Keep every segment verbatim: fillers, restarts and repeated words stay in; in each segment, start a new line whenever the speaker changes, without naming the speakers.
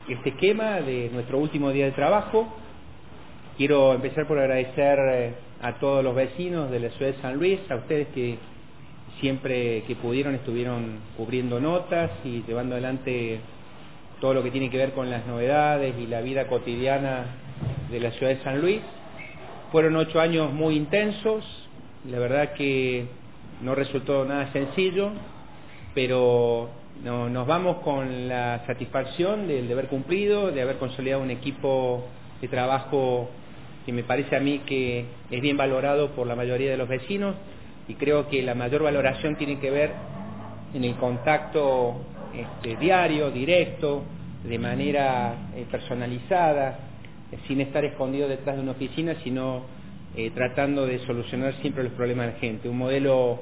este esquema de nuestro último día de trabajo. Quiero empezar por agradecer eh, a todos los vecinos de la ciudad de San Luis, a ustedes que siempre que pudieron estuvieron cubriendo notas y llevando adelante todo lo que tiene que ver con las novedades y la vida cotidiana de la ciudad de San Luis. Fueron ocho años muy intensos, la verdad que no resultó nada sencillo, pero no, nos vamos con la satisfacción del deber cumplido, de haber consolidado un equipo de trabajo que me parece a mí que es bien valorado por la mayoría de los vecinos, y creo que la mayor valoración tiene que ver en el contacto este, diario, directo, de manera eh, personalizada, eh, sin estar escondido detrás de una oficina, sino eh, tratando de solucionar siempre los problemas de la gente. Un modelo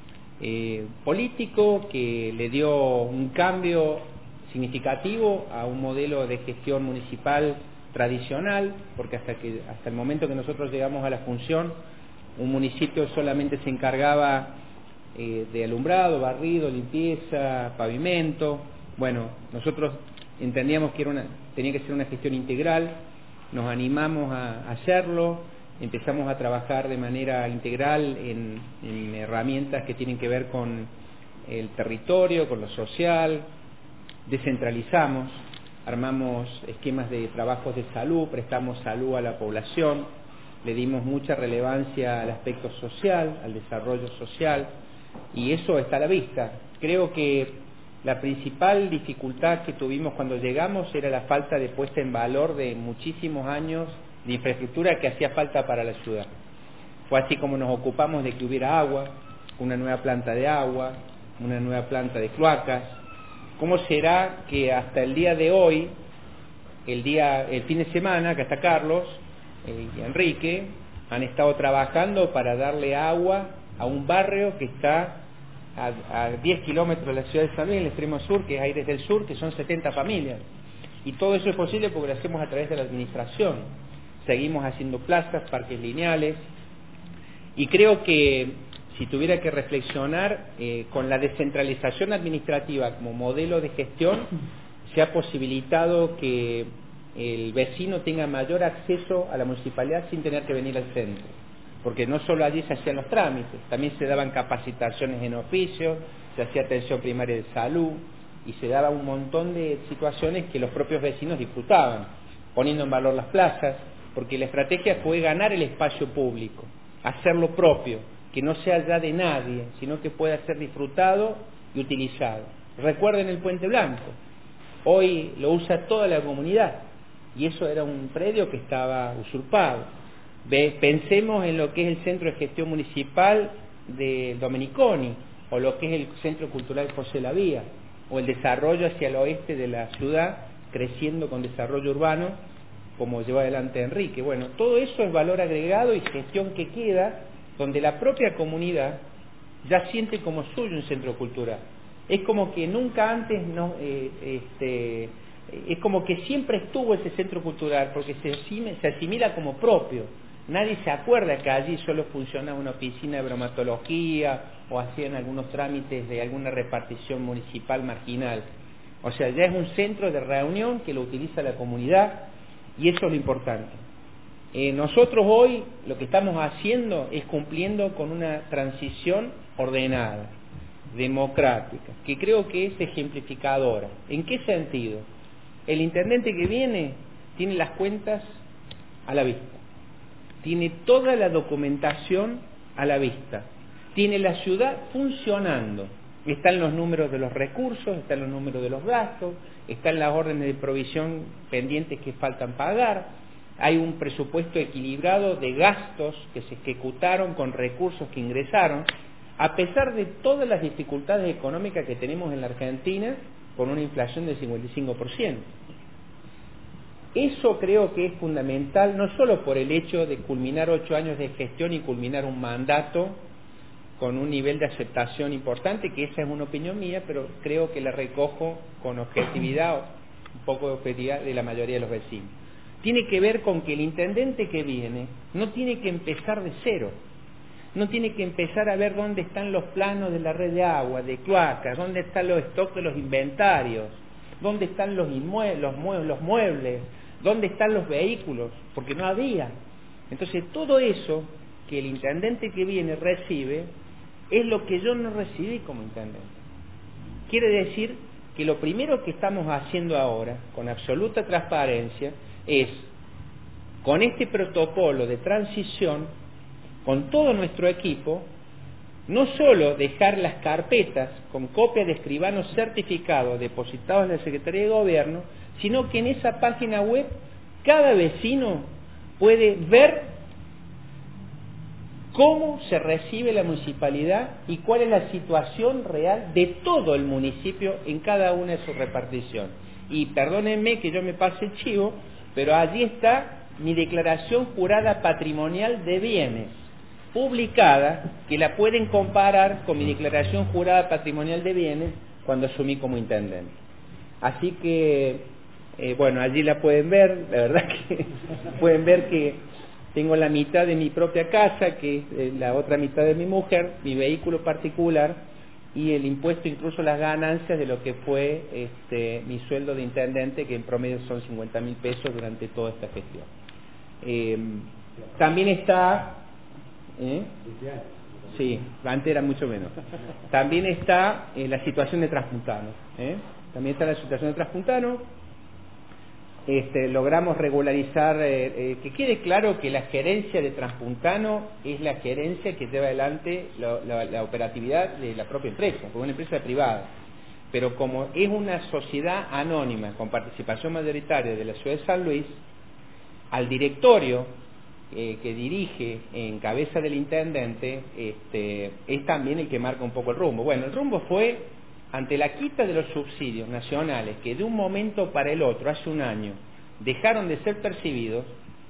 eh, político que le dio un cambio significativo a un modelo de gestión municipal tradicional, porque hasta que hasta el momento que nosotros llegamos a la función, un municipio solamente se encargaba eh, de alumbrado, barrido, limpieza, pavimento. Bueno, nosotros entendíamos que era una, tenía que ser una gestión integral, nos animamos a hacerlo, empezamos a trabajar de manera integral en, en herramientas que tienen que ver con el territorio, con lo social, descentralizamos, armamos esquemas de trabajos de salud, prestamos salud a la población, le dimos mucha relevancia al aspecto social, al desarrollo social, y eso está a la vista. Creo que la principal dificultad que tuvimos cuando llegamos era la falta de puesta en valor de muchísimos años de infraestructura que hacía falta para la ciudad. Fue así como nos ocupamos de que hubiera agua, una nueva planta de agua, una nueva planta de cloacas. ¿Cómo será que hasta el día de hoy, el día, el fin de semana, que está Carlos eh, y Enrique, han estado trabajando para darle agua a un barrio que está a, a diez kilómetros de la ciudad de San Luis, en el extremo sur, que es Aires del Sur, que son setenta familias? Y todo eso es posible porque lo hacemos a través de la administración. Seguimos haciendo plazas, parques lineales, y creo que si tuviera que reflexionar, eh, con la descentralización administrativa como modelo de gestión, se ha posibilitado que el vecino tenga mayor acceso a la municipalidad sin tener que venir al centro, porque no solo allí se hacían los trámites, también se daban capacitaciones en oficio, se hacía atención primaria de salud, y se daba un montón de situaciones que los propios vecinos disfrutaban, poniendo en valor las plazas, porque la estrategia fue ganar el espacio público, hacerlo propio, que no sea ya de nadie, sino que pueda ser disfrutado y utilizado. Recuerden el Puente Blanco, hoy lo usa toda la comunidad, y eso era un predio que estaba usurpado. Ve, pensemos en lo que es el Centro de Gestión Municipal de Domeniconi, o lo que es el Centro Cultural José La Vía, o el desarrollo hacia el oeste de la ciudad, creciendo con desarrollo urbano, como lleva adelante Enrique. Bueno, todo eso es valor agregado y gestión que queda, donde la propia comunidad ya siente como suyo un centro cultural. Es como que nunca antes, no, eh, este, es como que siempre estuvo ese centro cultural, porque se asimila, se asimila como propio. Nadie se acuerda que allí solo funcionaba una oficina de bromatología o hacían algunos trámites de alguna repartición municipal marginal. O sea, ya es un centro de reunión que lo utiliza la comunidad, y eso es lo importante. Eh, nosotros hoy lo que estamos haciendo es cumpliendo con una transición ordenada, democrática, que creo que es ejemplificadora. ¿En qué sentido? El intendente que viene tiene las cuentas a la vista, tiene toda la documentación a la vista, tiene la ciudad funcionando, están los números de los recursos, están los números de los gastos, están las órdenes de provisión pendientes que faltan pagar. Hay un presupuesto equilibrado de gastos que se ejecutaron con recursos que ingresaron, a pesar de todas las dificultades económicas que tenemos en la Argentina, con una inflación del cincuenta y cinco por ciento. Eso creo que es fundamental, no solo por el hecho de culminar ocho años de gestión y culminar un mandato con un nivel de aceptación importante, que esa es una opinión mía, pero creo que la recojo con objetividad, un poco de objetividad de la mayoría de los vecinos. Tiene que ver con que el intendente que viene no tiene que empezar de cero, no tiene que empezar a ver dónde están los planos de la red de agua, de cloacas, dónde están los stocks de los inventarios, ¿Dónde están los inmuebles, los, mue los muebles? ¿Dónde están los vehículos? Porque no había. Entonces, todo eso que el intendente que viene recibe es lo que yo no recibí como intendente. Quiere decir que lo primero que estamos haciendo ahora, con absoluta transparencia, es, con este protocolo de transición, con todo nuestro equipo, no solo dejar las carpetas con copia de escribanos certificados depositados en la Secretaría de Gobierno, sino que en esa página web cada vecino puede ver cómo se recibe la municipalidad y cuál es la situación real de todo el municipio en cada una de sus reparticiones. Y perdónenme que yo me pase el chivo, pero allí está mi declaración jurada patrimonial de bienes, publicada, que la pueden comparar con mi declaración jurada patrimonial de bienes cuando asumí como intendente. Así que, eh, bueno, allí la pueden ver, la verdad que pueden ver que tengo la mitad de mi propia casa, que es eh, la otra mitad de mi mujer, mi vehículo particular y el impuesto, incluso las ganancias de lo que fue este, mi sueldo de intendente, que en promedio son cincuenta mil pesos durante toda esta gestión. Eh, también está... ¿eh? Sí, antes era mucho menos. También está eh, la situación de Transpuntano. ¿eh? También está la situación de Transpuntano. Este, logramos regularizar, eh, eh, que quede claro que la gerencia de Transpuntano es la gerencia que lleva adelante la, la, la operatividad de la propia empresa, porque es una empresa privada. Pero como es una sociedad anónima con participación mayoritaria de la ciudad de San Luis, al directorio eh, que dirige en cabeza del intendente este, es también el que marca un poco el rumbo. Bueno, el rumbo fue, ante la quita de los subsidios nacionales, que de un momento para el otro, hace un año, dejaron de ser percibidos,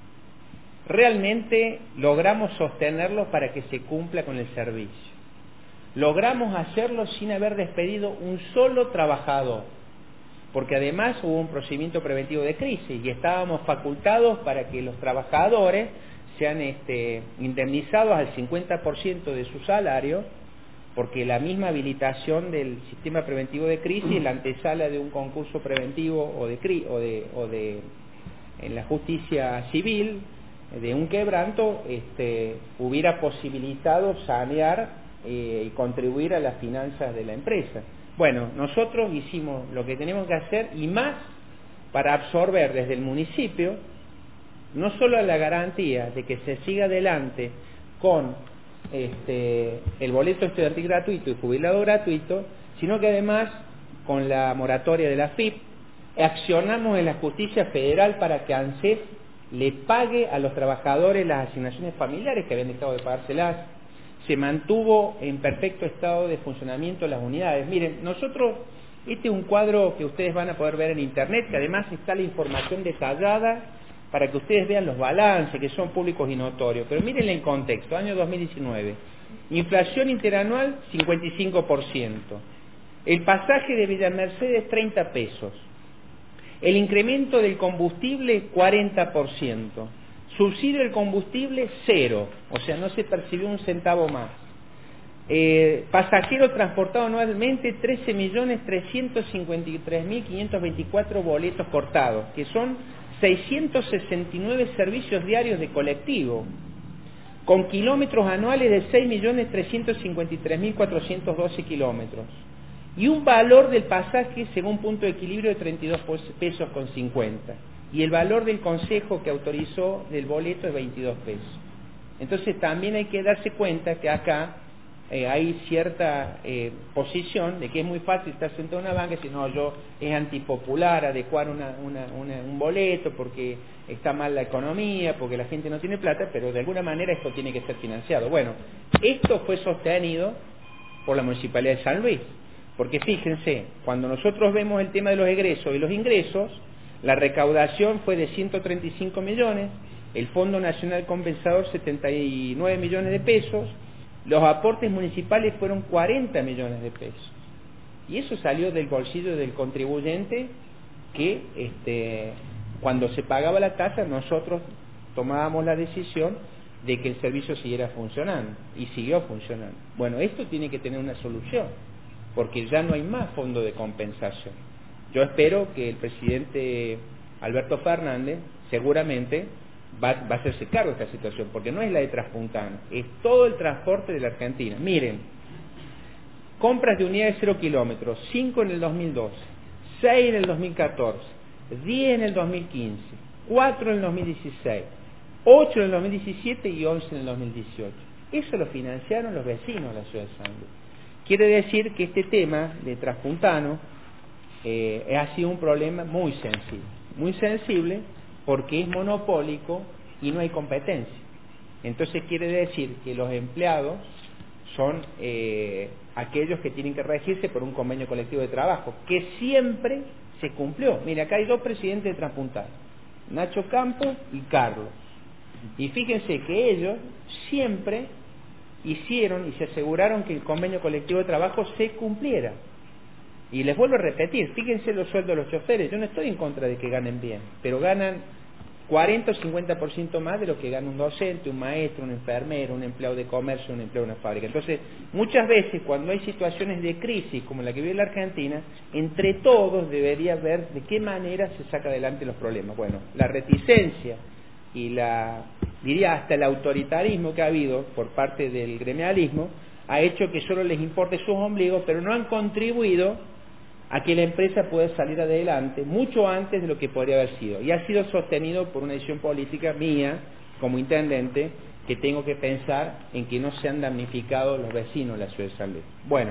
realmente logramos sostenerlos para que se cumpla con el servicio. Logramos hacerlo sin haber despedido un solo trabajador, porque además hubo un procedimiento preventivo de crisis y estábamos facultados para que los trabajadores sean este, indemnizados al cincuenta por ciento de su salario, porque la misma habilitación del sistema preventivo de crisis, la antesala de un concurso preventivo o de, o de, o de en la justicia civil, de un quebranto, este, hubiera posibilitado sanear eh, y contribuir a las finanzas de la empresa. Bueno, nosotros hicimos lo que tenemos que hacer y más para absorber desde el municipio no solo la garantía de que se siga adelante con Este, el boleto estudiantil gratuito y jubilado gratuito, sino que además con la moratoria de la F I P accionamos en la justicia federal para que ANSES le pague a los trabajadores las asignaciones familiares que habían dejado de pagárselas. Se mantuvo en perfecto estado de funcionamiento las unidades. Miren, nosotros, este es un cuadro que ustedes van a poder ver en internet, que además está la información detallada para que ustedes vean los balances, que son públicos y notorios. Pero mírenle en contexto, año dos mil diecinueve. Inflación interanual, cincuenta y cinco por ciento. El pasaje de Villa Mercedes, treinta pesos. El incremento del combustible, cuarenta por ciento. Subsidio del combustible, cero. O sea, no se percibió un centavo más. Eh, pasajero transportado anualmente, trece millones trescientos cincuenta y tres mil quinientos veinticuatro boletos cortados, que son seiscientos sesenta y nueve servicios diarios de colectivo, con kilómetros anuales de seis millones trescientos cincuenta y tres mil cuatrocientos doce kilómetros, y un valor del pasaje según punto de equilibrio de treinta y dos pesos con cincuenta, y el valor del consejo que autorizó del boleto es veintidós pesos. Entonces también hay que darse cuenta que acá Eh, hay cierta eh, posición de que es muy fácil estar sentado en una banca y decir, no, yo es antipopular adecuar una, una, una, un boleto porque está mal la economía, porque la gente no tiene plata, pero de alguna manera esto tiene que ser financiado. Bueno, esto fue sostenido por la Municipalidad de San Luis, porque fíjense, cuando nosotros vemos el tema de los egresos y los ingresos, la recaudación fue de ciento treinta y cinco millones, el Fondo Nacional Compensador setenta y nueve millones de pesos, los aportes municipales fueron cuarenta millones de pesos. Y eso salió del bolsillo del contribuyente que, este, cuando se pagaba la tasa, nosotros tomábamos la decisión de que el servicio siguiera funcionando. Y siguió funcionando. Bueno, esto tiene que tener una solución, porque ya no hay más fondo de compensación. yo espero que el presidente Alberto Fernández seguramente va, va a hacerse cargo de esta situación, porque no es la de Transpuntano, es todo el transporte de la Argentina. Miren, compras de unidades de cero kilómetros, cinco en el dos mil doce, seis en el dos mil catorce, diez en el dos mil quince, cuatro en el dos mil dieciséis, ocho en el dos mil diecisiete y once en el dos mil dieciocho. Eso lo financiaron los vecinos de la ciudad de San Luis. Quiere decir que este tema de Transpuntano eh, ha sido un problema muy sensible, muy sensible porque es monopólico y no hay competencia. Entonces quiere decir que los empleados son eh, aquellos que tienen que regirse por un convenio colectivo de trabajo, que siempre se cumplió. Mira, acá hay dos presidentes de Transpuntano, Nacho Campos y Carlos. Y fíjense que ellos siempre hicieron y se aseguraron que el convenio colectivo de trabajo se cumpliera. Y les vuelvo a repetir, fíjense los sueldos de los choferes. Yo no estoy en contra de que ganen bien, pero ganan cuarenta o cincuenta por ciento más de lo que gana un docente, un maestro, un enfermero, un empleado de comercio, un empleado de una fábrica. Entonces, muchas veces cuando hay situaciones de crisis como la que vive la Argentina, entre todos debería ver de qué manera se saca adelante los problemas. Bueno, la reticencia y la, diría hasta el autoritarismo que ha habido por parte del gremialismo ha hecho que solo les importe sus ombligos, pero no han contribuido a que la empresa pueda salir adelante mucho antes de lo que podría haber sido. Y ha sido sostenido por una decisión política mía, como intendente, que tengo que pensar en que no se han damnificado los vecinos de la ciudad de San Luis. Bueno,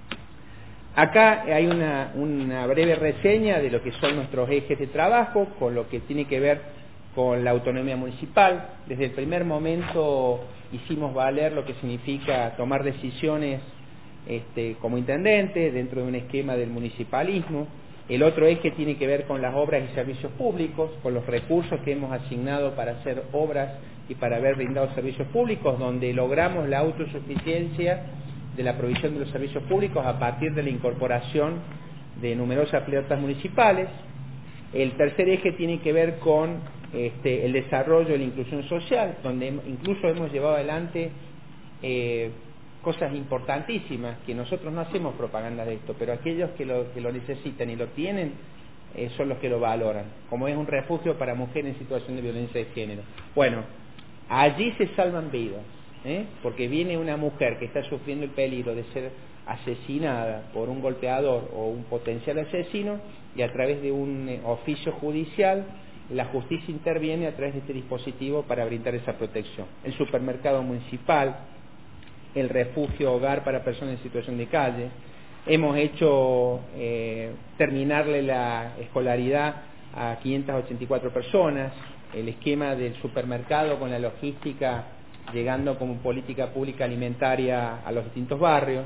acá hay una, una breve reseña de lo que son nuestros ejes de trabajo, con lo que tiene que ver con la autonomía municipal. Desde el primer momento hicimos valer lo que significa tomar decisiones Este, como intendente dentro de un esquema del municipalismo. El otro eje tiene que ver con las obras y servicios públicos, con los recursos que hemos asignado para hacer obras y para haber brindado servicios públicos, donde logramos la autosuficiencia de la provisión de los servicios públicos a partir de la incorporación de numerosas flotas municipales. El tercer eje tiene que ver con este, el desarrollo y la inclusión social, donde incluso hemos llevado adelante eh, cosas importantísimas, que nosotros no hacemos propaganda de esto, pero aquellos que lo, que lo necesitan y lo tienen eh, son los que lo valoran, como es un refugio para mujeres en situación de violencia de género. Bueno, allí se salvan vidas, ¿eh? Porque viene una mujer que está sufriendo el peligro de ser asesinada por un golpeador o un potencial asesino, y a través de un eh, oficio judicial la justicia interviene a través de este dispositivo para brindar esa protección. El supermercado municipal, el refugio hogar para personas en situación de calle. Hemos hecho eh, terminarle la escolaridad a quinientas ochenta y cuatro personas, el esquema del supermercado con la logística llegando como política pública alimentaria a los distintos barrios.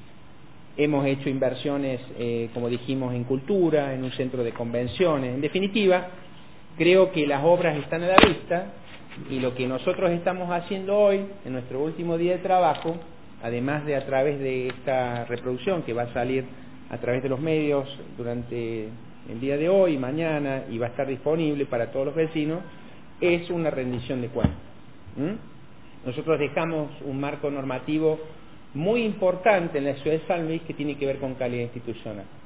Hemos hecho inversiones, eh, como dijimos, en cultura, en un centro de convenciones. En definitiva, creo que las obras están a la vista. Y lo que nosotros estamos haciendo hoy, en nuestro último día de trabajo, además de a través de esta reproducción que va a salir a través de los medios durante el día de hoy, mañana, y va a estar disponible para todos los vecinos, es una rendición de cuentas. ¿Mm? Nosotros dejamos un marco normativo muy importante en la ciudad de San Luis que tiene que ver con calidad institucional.